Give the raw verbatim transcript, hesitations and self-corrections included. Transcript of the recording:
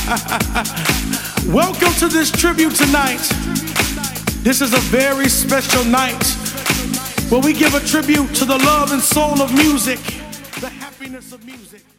Welcome to this tribute tonight. This is a very special night where we give a tribute to the love and soul of music, the happiness of music.